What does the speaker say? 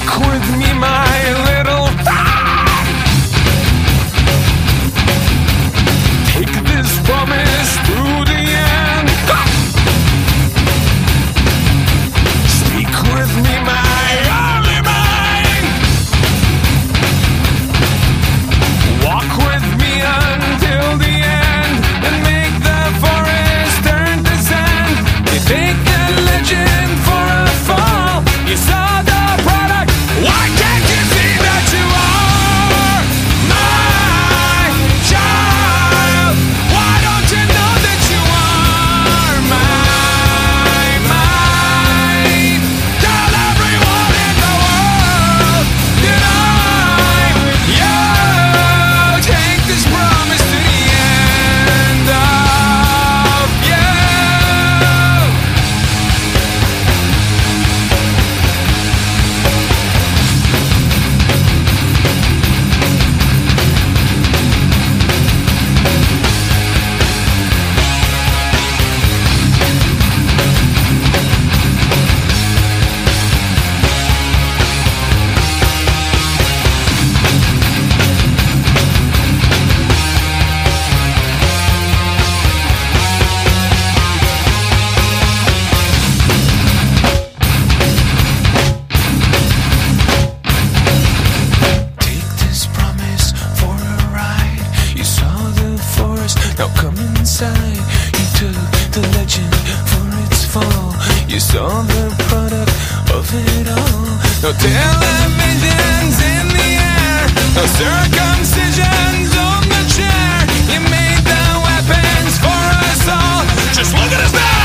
with me, my little friend. Take this promise through the end. Speak with me, my only mind. Walk with me until the end and make the forest turn to sand. You take the legend for a fall. You saw the product. Why can't you see that you are my child? Why don't you know that you are mine? Tell everyone in the world that I'm you. Take this promise to the end of you. Take this promise for a ride. You saw the forest, now come inside. You took the legend for its fall. You saw the product of it all. No televisions in the air, no circumcisions on the chair. You made the weapons for us all. Just look at us now.